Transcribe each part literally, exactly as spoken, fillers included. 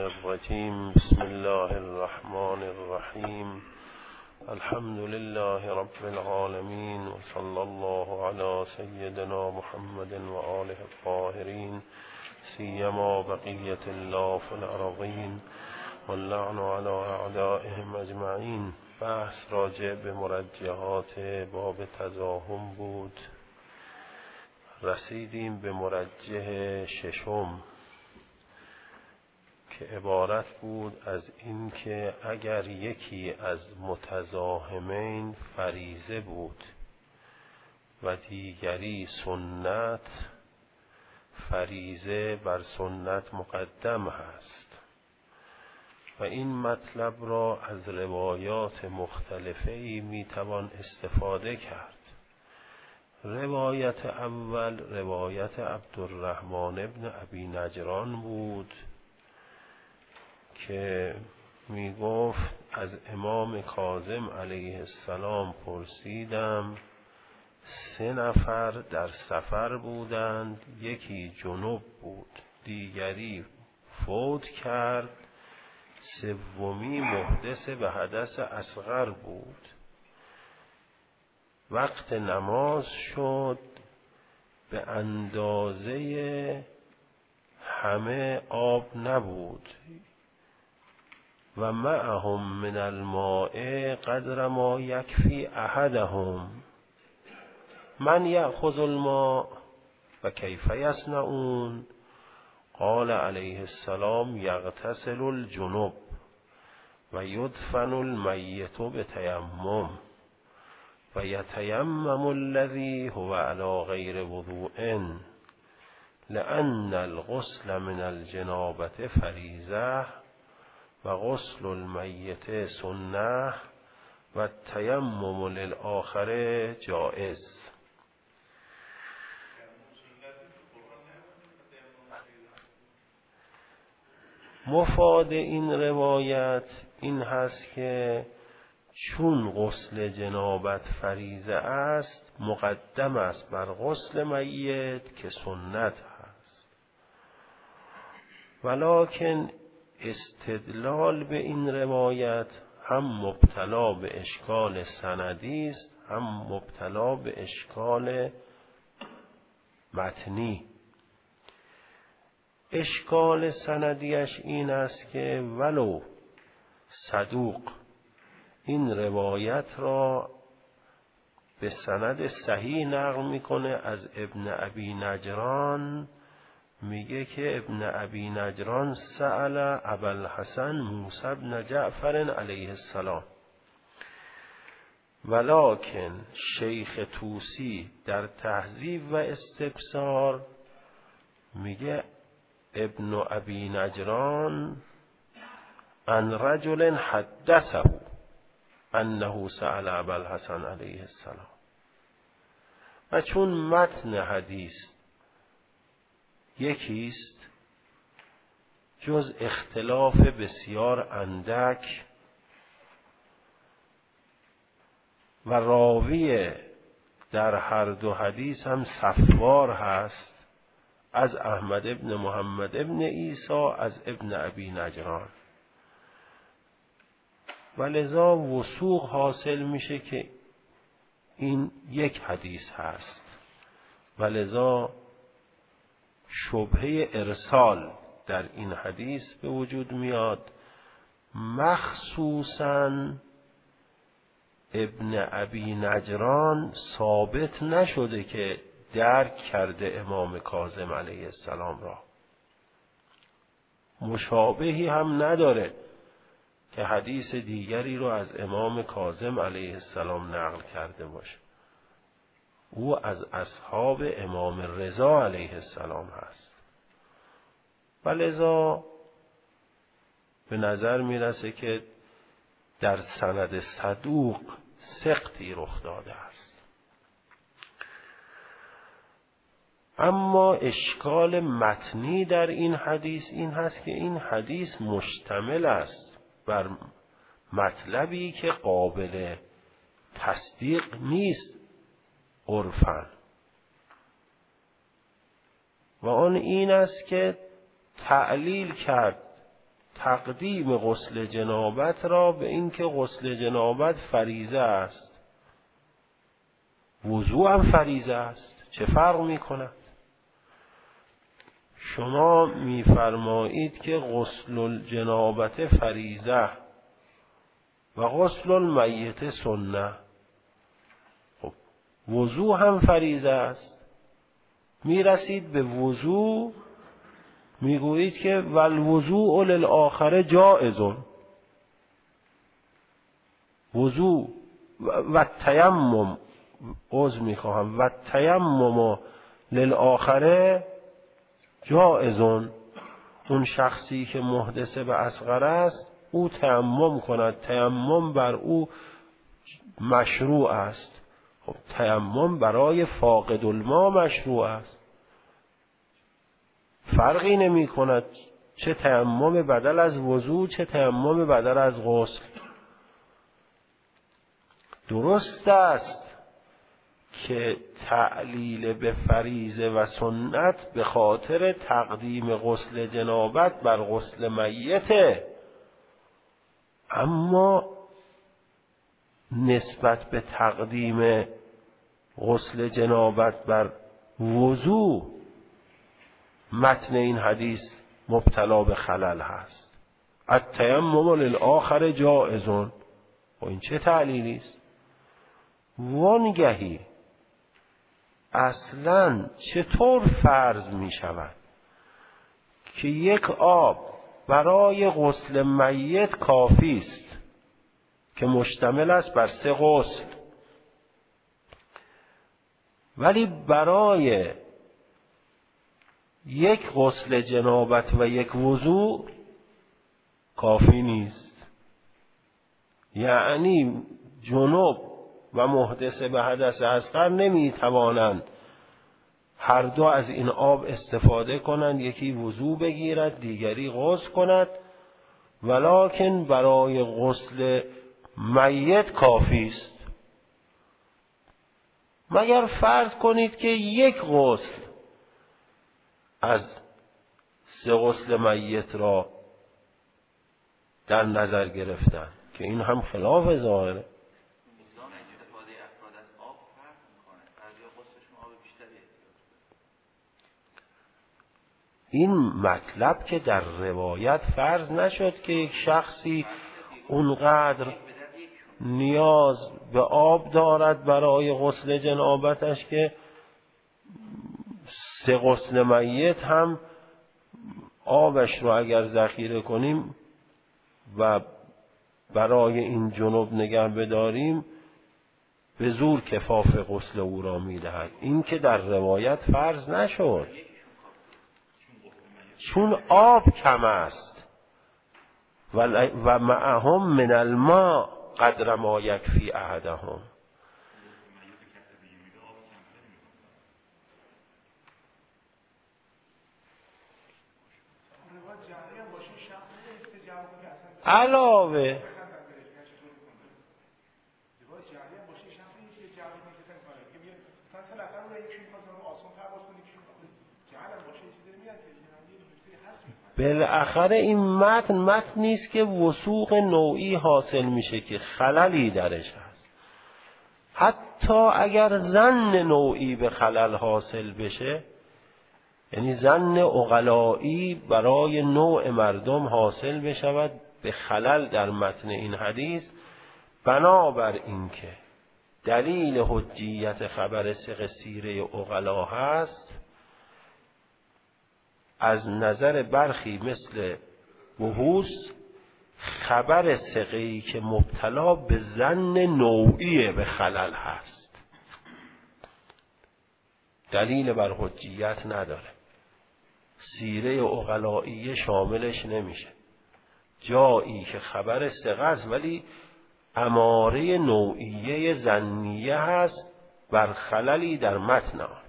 الرجيم بسم الله الرحمن الرحيم الحمد لله رب العالمين وصلى الله على سيدنا محمد وآله الطاهرين سيما بقية الله في الأرضين واللعن على أعدائهم أجمعين. بحث راجع به مرجحات باب تزاحم بود. رسیدیم به مرجح ششم که عبارت بود از این که اگر یکی از متزاحمین فریضه بود و دیگری سنت، فریضه بر سنت مقدم هست و این مطلب را از روایات مختلفه‌ای میتوان استفاده کرد. روایت اول روایت عبدالرحمن ابن ابی نجران بود که می گفت از امام کاظم علیه السلام پرسیدم، سه نفر در سفر بودند، یکی جنوب بود، دیگری فوت کرد، سومی محدث به حدث اصغر بود. وقت نماز شد، به اندازه همه آب نبود و معهم من الماء قدر ما یکفی احدهم. من یأخذ الماء و کیف یصنعون؟ قال علیه السلام یغتسل الجنوب و یدفن المیت بتیمم و یتیمم الذی هو علی غیر وضوء لأن الغسل من الجنابة فریضه و غسل المیت سنه و التیمم للآخر جائز. مفاد این روایت این هست که چون غسل جنابت فریضه است، مقدم است بر غسل میت که سنت هست. ولکن استدلال به این روایت هم مبتلا به اشکال سندی است، هم مبتلا به اشکال متنی. اشکال سندیش این است که ولو صدوق این روایت را به سند صحیح نقل میکنه از ابن ابی نجران، میگه که ابن ابی نجران سأل ابوالحسن موسی بن جعفر علیه السلام، ولکن شیخ طوسی در تهذیب و استبصار میگه ابن ابی نجران عن رجل حدثه انه سأل ابوالحسن علیه السلام. و چون متن حدیث یکیست جز اختلاف بسیار اندک و راوی در هر دو حدیث هم صفوار هست، از احمد ابن محمد ابن عیسی از ابن ابی نجران، و لذا وثوق حاصل میشه که این یک حدیث هست و لذا شبهه ارسال در این حدیث به وجود میاد. مخصوصاً ابن ابی نجران ثابت نشده که درک کرده امام کاظم علیه السلام را، مشابهی هم نداره که حدیث دیگری رو از امام کاظم علیه السلام نقل کرده باشه. او از اصحاب امام رضا علیه السلام هست و لذا به نظر میرسه که در سند صدوق سقطی رخ داده است. اما اشکال متنی در این حدیث این هست که این حدیث مشتمل است بر مطلبی که قابل تصدیق نیست عرفاً، و آن این است که تعلیل کرد تقدیم غسل جنابت را به این که غسل جنابت فریضه است. وضوء هم فریضه است، چه فرق می کند؟ شما می فرمایید که غسل الجنابت فریضه و غسل المیت سنه. خب وضوء هم فریضه است. می رسید به وضوء، می گویید که والوضوء للآخر جائز. وضوء و تیمم، عذر می خواهم، و تیمم للآخر جائز. اون شخصی که محدث به اصغر است او تیمم کند، تیمم بر او مشروع است. خب تیمم برای فاقد الماء مشروع است. فرقی نمی کند چه تیمم بدل از وضو، چه تیمم بدل از غسل. درست است که تعلیل به فریضه و سنت به خاطر تقدیم غسل جنابت بر غسل میته، اما نسبت به تقدیم غسل جنابت بر وضو متن این حدیث مبتلا به خلل هست. التیمم للآخر جائز. و این چه تعلیلی است؟ وانگهی اصلا چطور فرض می شود که یک آب برای غسل میت کافی است که مشتمل است بر سه غسل، ولی برای یک غسل جنابت و یک وضوء کافی نیست؟ یعنی جنوب و محدث به حدث اصغر نمی توانند هر دو از این آب استفاده کنند، یکی وضوء بگیرد دیگری غسل کند، ولکن برای غسل میت کافی است. مگر فرض کنید که یک غسل از سه غسل میت را در نظر گرفتن، که این هم خلاف ظاهره. این مطلب که در روایت فرض نشد که یک شخصی اونقدر نیاز به آب دارد برای غسل جنابتش که سه غسل میت هم آبش رو اگر ذخیره کنیم و برای این جنوب نگه بداریم به زور کفاف غسل او را میدهد. این که در روایت فرض نشد، چون آب کم است و معهم من الماء قدر ما یکفی احدهم. علاوه بالاخره این متن متن نیست که وثوق نوعی حاصل میشه، که خللی درش هست. حتی اگر ظن نوعی به خلل حاصل بشه، یعنی ظن عقلایی برای نوع مردم حاصل بشود به خلل در متن این حدیث، بنابر این که دلیل حجیت خبر ثقه سیره عقلا هست، از نظر برخی مثل بحوث خبر ثقه‌ای که مبتلا به ظن نوعی به خلل هست دلیل بر حجیت نداره، سیره عقلایی شاملش نمیشه. جایی که خبر ثقه است ولی اماره نوعیه ظنیه هست بر خللی در متن آن.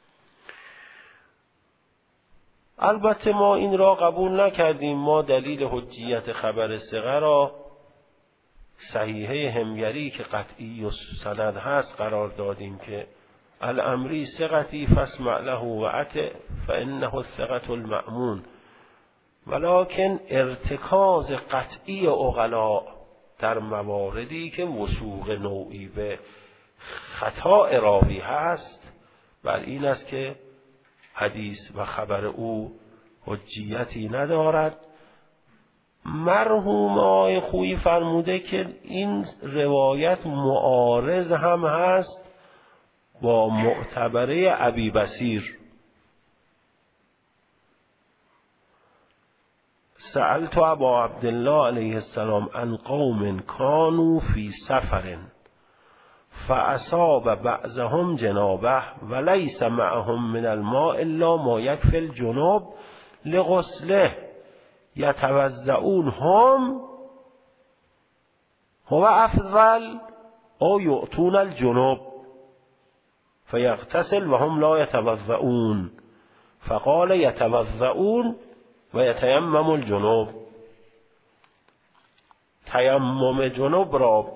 البته ما این را قبول نکردیم. ما دلیل حجیت خبر ثقه را صحیحه همگری که قطعی و سند هست قرار دادیم که الامری ثقتی فاسمع له و اطع فانه الثقة المأمون. ولکن ارتکاز قطعی عقلا در مواردی که وثوق نوعی به خطا راوی هست بر این است که حدیث و خبر او حجیتی ندارد. مرحوم آقای خویی فرموده که این روایت معارض هم هست با معتبره ابی بصیر. سألت ابا عبدالله علیه السلام عن قوم كانوا فی سفر فاصاب بعضهم جنابه وليس معهم من الماء الا ما يكفي الجنوب لغسله يتوضؤون هم هو افضل او يؤتون الجنوب فيغتسل وهم لا يتوضؤون فقال يتوضؤون و یتیمم الجنوب. تیمم جنوب را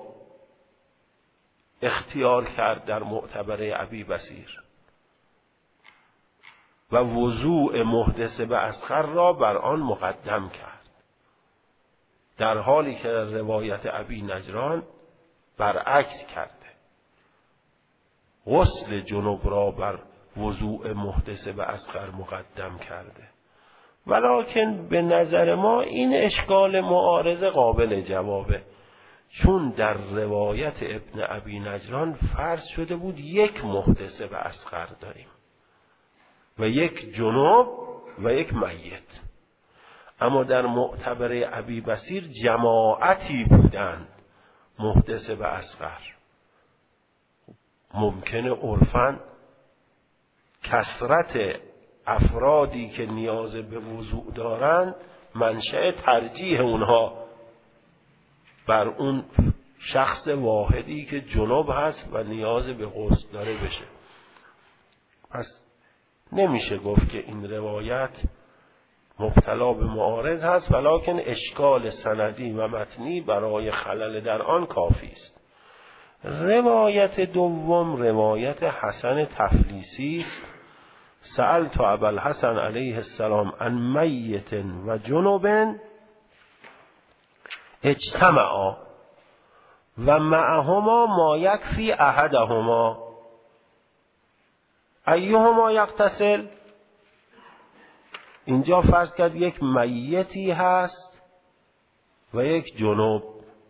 اختیار کرد در معتبره ابی بصیر و وضوء محدث به اصغر را بر آن مقدم کرد، در حالی که روایت ابی نجران برعکس کرده، غسل جنوب را بر وضوء محدث به اصغر مقدم کرده. ولکن به نظر ما این اشکال معارضه قابل جوابه، چون در روایت ابن ابی نجران فرض شده بود یک محدث به اصغر داریم و یک جنوب و یک میت، اما در معتبره ابی بصیر جماعتی بودند محدث به اصغر. ممکنه عرفاً کثرت افرادی که نیاز به وضوع دارند منشأ ترجیح اونها بر اون شخص واحدی که جنوب هست و نیاز به غسل داره بشه. پس نمیشه گفت که این روایت مبتلا به معارض هست، ولکن اشکال سندی و متنی برای خلل در آن کافی است. روایت دوم روایت حسن تفلیسی است. سألت ابا الحسن علیه السلام عن میت و جنوب اجتمعا و معهما ما یکفی احدهما ایهما یغتسل. اینجا فرض کرد یک میتی هست و یک جنوب.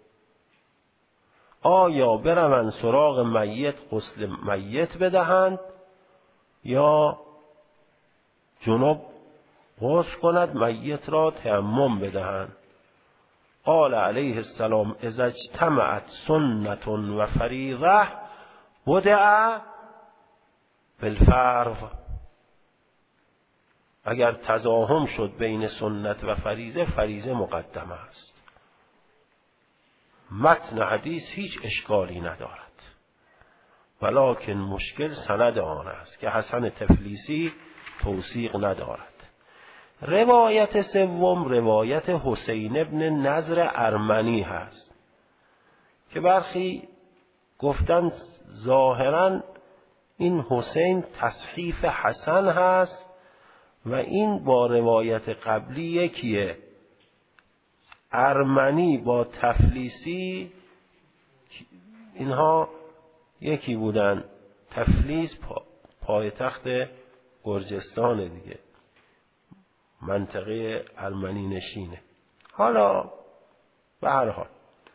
آیا بروند سراغ میت غسل میت بدهند یا جنوب غسل کند میت را تیمم بدهند؟ قال علیه السلام اذا اجتمعت سنت و فریضه بدأ بالفرض. اگر تزاحم شد بین سنت و فریضه، فریضه مقدم است. متن حدیث هیچ اشکالی ندارد، ولکن مشکل سند آن است که حسن تفلیسی توثیق ندارد. روایت سوم روایت حسین ابن نضر ارمنی هست که برخی گفتند ظاهراً این حسین تصحیف حسن هست و این با روایت قبلی یکیه. ارمنی با تفلیسی اینها یکی بودن. تفلیس پا پایتخت گرجستان دیگه، منطقه ارمنی نشینه. حالا به هر حال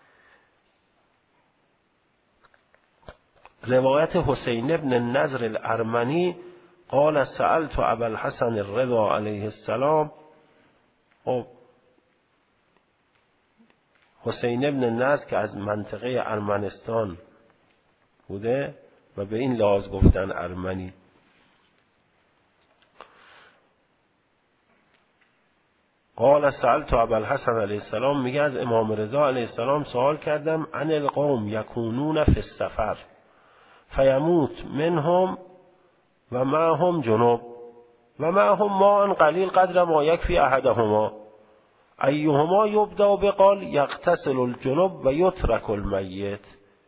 روایت حسین ابن نضر الارمنی قال سألت ابا الحسن الرضا علیه السلام. خب حسین ابن نضر که از منطقه ارمنستان بوده و به این لحاظ گفتن ارمنی. قال سألت ابا الحسن علیه السلام، میگه از امام رضا علیه السلام سوال کردم عن القوم یکونون فی السفر فیموت منهم و معهم جنوب و معهم ماء قلیل قدر ما یکفی احدهما ایهما یبدأ بقال یغتسل الجنوب و یترک المیت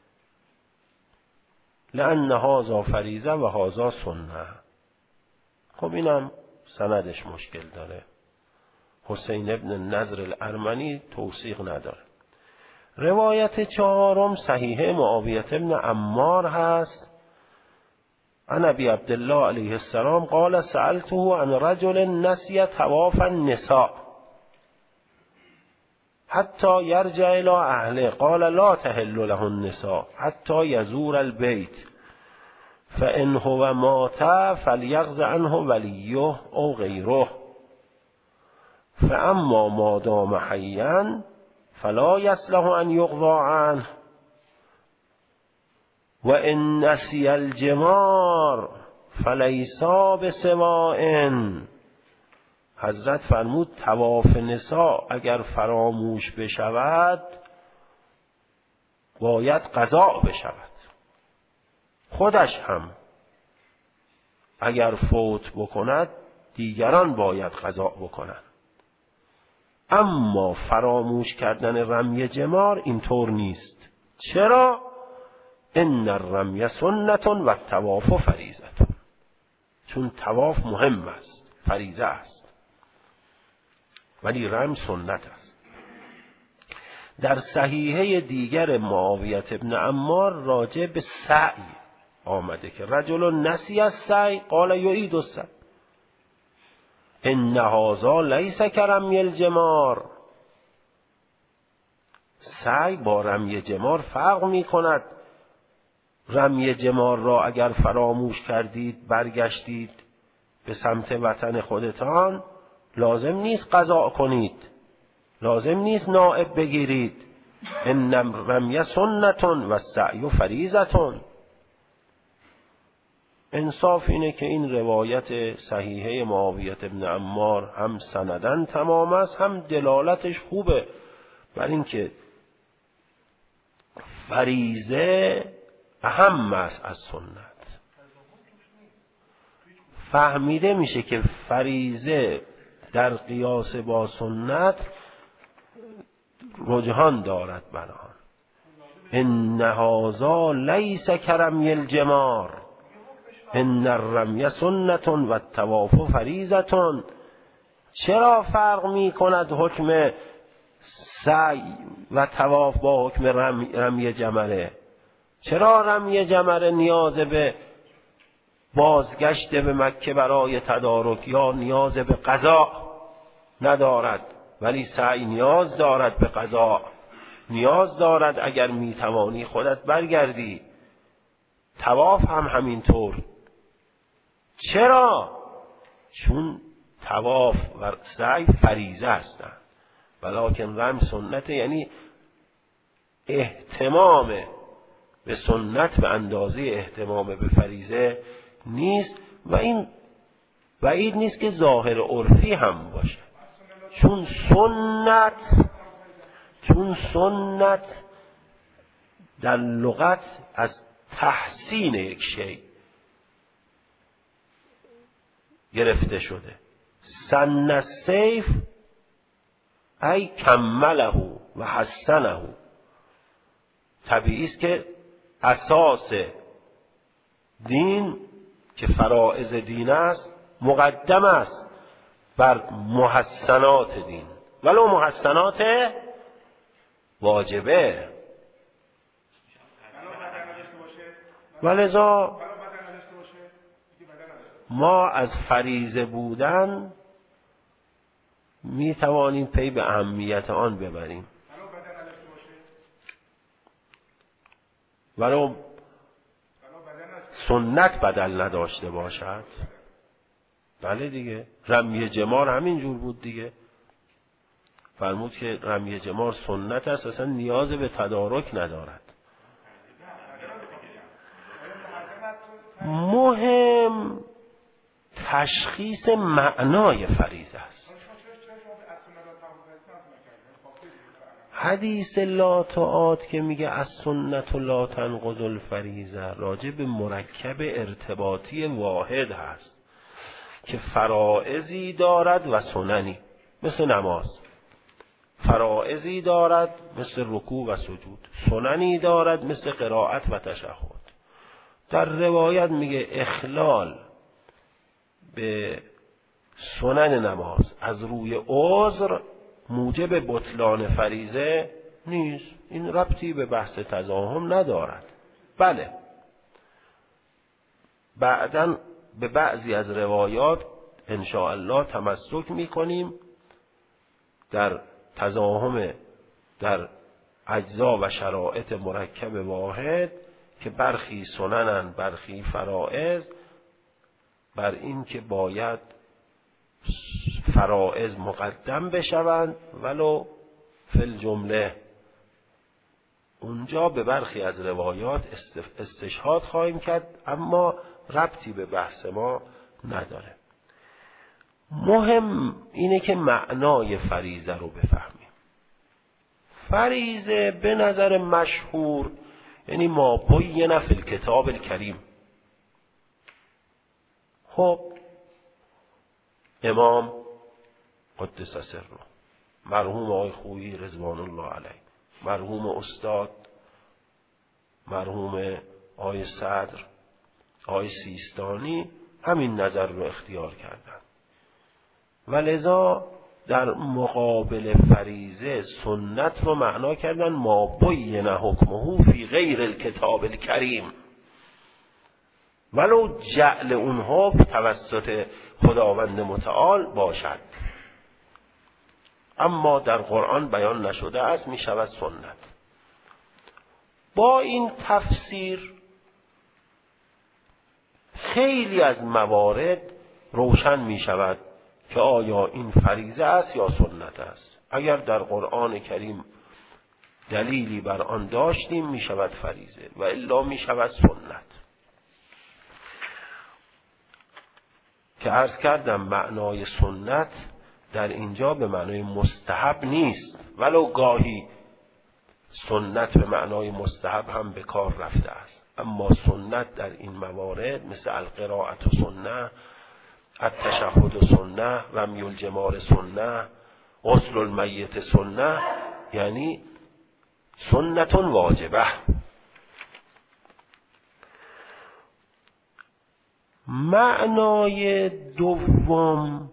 لأن هذا فریضه و هذا سنه. خب اینم سندش مشکل داره. حسین ابن نضر الارمنی توثیق نداره. روایت چهارم صحیح معاویه ابن عمار هست. عن ابی عبدالله علیه السلام قال سألته عن رجل نسی طواف النساء حتی یرجع الى اهله قال لا تحل له النساء حتی یزور البیت فان هو مات فلیغز عنه ولیه او غیره فاما ما دام حیا فلا یصلح ان یقضى عنه و ان نسی الجمار فلیسا بسواء. حضرت فرمود طواف نساء اگر فراموش بشود باید قضا بشود. خودش هم اگر فوت بکند دیگران باید قضا بکنند. اما فراموش کردن رمی جمار اینطور نیست. چرا؟ ان الرمی سنت و الطواف فریضه. چون طواف مهم است، فریضه است، ولی رمی سنت است. در صحیحه دیگر معاویه ابن عمار راجع به سعی آمده که رجل نسی از سعی قال یعید السعی ان هذا لیس کرمی الجمار. سعی با رمی جمار فرق می کند. رمی جمار را اگر فراموش کردید برگشتید به سمت وطن خودتان لازم نیست قضا کنید، لازم نیست نائب بگیرید. ان رمی سنت و السعی فریضة. انصاف اینه که این روایت صحیحه معاویه ابن عمار هم سندن تمام است، هم دلالتش خوبه بر اینکه فریضه اهم است از سنت. فهمیده میشه که فریضه در قیاس با سنت رجحان دارد بر آن. ان هذا لیس کرمی الجمار ان الرمی سنت و الطواف فریضة. چرا فرق می کند حکم سعی و طواف با حکم رمی, رمی جمره؟ چرا رمی جمره نیاز به بازگشت به مکه برای تدارک یا نیاز به قضا ندارد، ولی سعی نیاز دارد به قضا، نیاز دارد اگر می توانی خودت برگردی. طواف هم همینطور. چرا؟ چون طواف و سعی فریضه هستند، ولکن رمی سنت، یعنی اهتمام به سنت به اندازه اهتمام به فریضه نیست. و این بعید نیست که ظاهر عرفی هم باشه، چون سنت چون سنت در لغت از تحسین یک شی گرفته شده. سن السیف ای کمله و حسنه. طبیعی است که اساس دین که فرائض دین است مقدم است بر محسنات دین، ولو محسنات واجبه. ولذا ما از فریضه بودن می توانیم پی به اهمیت آن ببریم. ولو سنت بدل نداشته باشد. بله دیگه، رمی جمار همین جور بود دیگه. فرمود که رمی جمار سنت است، اصلا نیاز به تدارک ندارد. مهم تشخیص معنای فریضه است. حدیث لا تعاد که میگه از سنت لا تنقض الفریضه راجع به مرکب ارتباطی واحد هست که فرائضی دارد و سننی، مثل نماز. فرائضی دارد مثل رکوع و سجود، سننی دارد مثل قرائت و تشهد. در روایت میگه اخلال به سنن نماز از روی عذر موجب بطلان فریضه نیست. این ربطی به بحث تزاحم ندارد. بله، بعداً به بعضی از روایات انشاءالله تمسک میکنیم در تزاحم در اجزا و شرایط مرکب واحد که برخی سننن برخی فرائض، بر این که باید فرائض مقدم بشوند ولو فی الجمله. اونجا به برخی از روایات استشهاد خواهیم کرد، اما ربطی به بحث ما نداره. مهم اینه که معنای فریضه رو بفهمیم. فریضه به نظر مشهور یعنی ما بین فی الکتاب الکریم. خب امام قدس سره، مرحوم آقای خویی رضوان الله علیه، مرحوم استاد، مرحوم آقای صدر، آقای سیستانی همین نظر رو اختیار کردند و لذا در مقابل فریضه سنت رو معنا کردن ما بین حکمه فی غیر الکتاب الکریم، ولو جعل اونها توسط خداوند متعال باشد، اما در قرآن بیان نشده است، می شود سنت. با این تفسیر خیلی از موارد روشن می شود که آیا این فریضه است یا سنت است. اگر در قرآن کریم دلیلی بر آن داشتیم می شود فریضه و الا می شود سنت. که عرض کردم معنای سنت در اینجا به معنای مستحب نیست، ولو گاهی سنت به معنای مستحب هم به کار رفته است، اما سنت در این موارد مثل القراءت سنه، التشهد سنه، رمی الجمار سنه، غسل المیت سنه، یعنی سنت واجبه. معنای دوم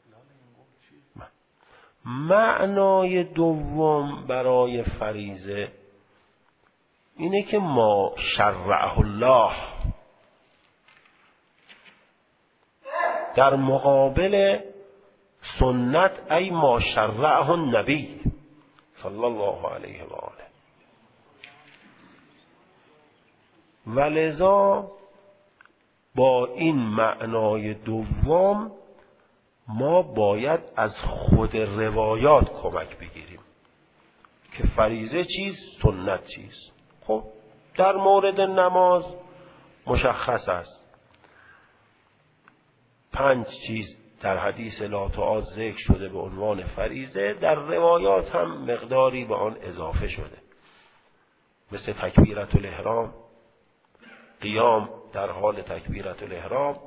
معنای دوم برای فریضه اینه که ما شرعه الله، در مقابل سنت ای ما شرعه النبی صلی الله علیه و آله. ولذا با این معنای دوم ما باید از خود روایات کمک بگیریم که فریضه چیز، سنت چیز. خب در مورد نماز مشخص است، پنج چیز در حدیث لا تعاد ذکر شده به عنوان فریضه، در روایات هم مقداری به آن اضافه شده، مثل تکبیرت الاحرام، قیام در حال تکبیرت الاحرام،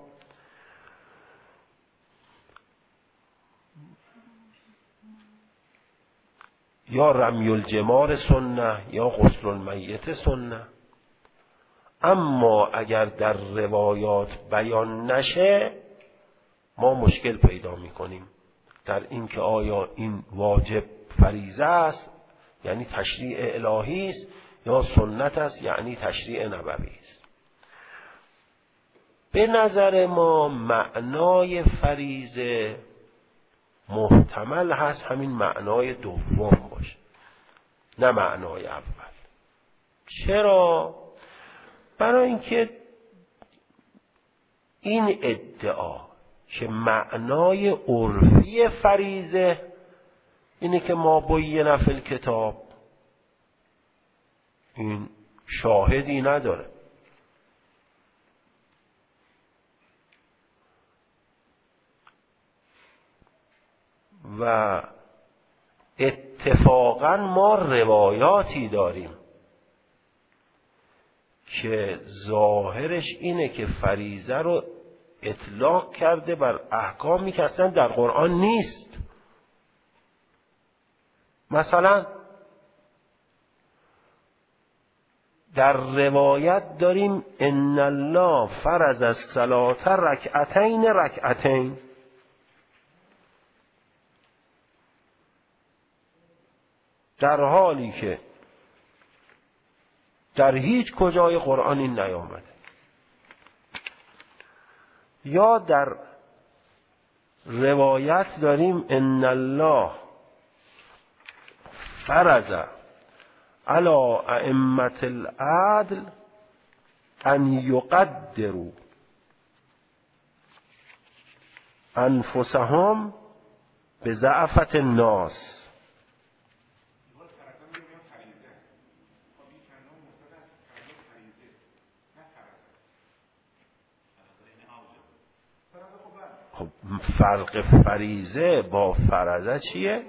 یا رمی الجمار سنه، یا غسل المیت سنه. اما اگر در روایات بیان نشه ما مشکل پیدا میکنیم در این که آیا این واجب فریضه است یعنی تشریع الهی است، یا سنت است یعنی تشریع نبوی است. به نظر ما معنای فریضه محتمل هست همین معنای دوم باشه، نه معنای اول. چرا؟ برای اینکه این ادعا که معنای عرفی فریضه اینه که ما بین فی الکتاب، این شاهدی نداره. و اتفاقا ما روایاتی داریم که ظاهرش اینه که فریضه رو اطلاق کرده بر احکامی که اصلا در قرآن نیست. مثلا در روایت داریم ان الله فرض الصلاة رکعتین رکعتین، در حالی که در هیچ کجای قرآن این نیامده. یا در روایت داریم ان الله فرض علی ائمة العدل ان یقدروا انفسهم بضعفة الناس. خب فرق فریضه با فرضه چیه؟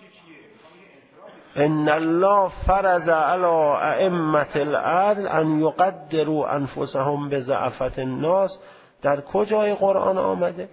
ان الله فرض علی ائمة العدل ان یقدروا انفسهم بضعفة الناس در کجای قرآن آمده؟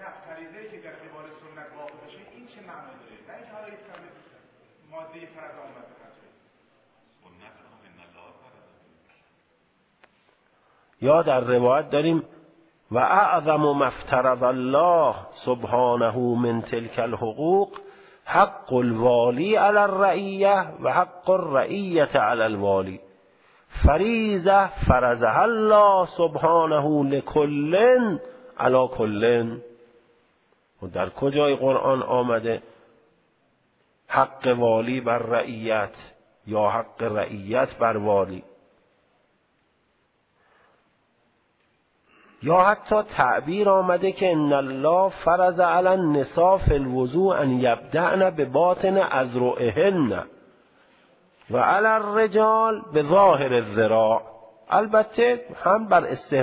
یا در روایت داریم و اعظم ما افترض الله سبحانه من تلك الحقوق حق الوالی علی الرعیه و حق الرعیه علی الوالی. فریضه فرضها الله سبحانه لکل علی کل. و در کجای قرآن آمده حق والی بر رعیت یا حق رعیت بر والی؟ یا حتی تعبیر آمده که ان الله فرض علی النساء فی الوضوء ان یبدأن بباطن اذرعهن و علی الرجال بظاهر الذراع. البته هم بر استحباب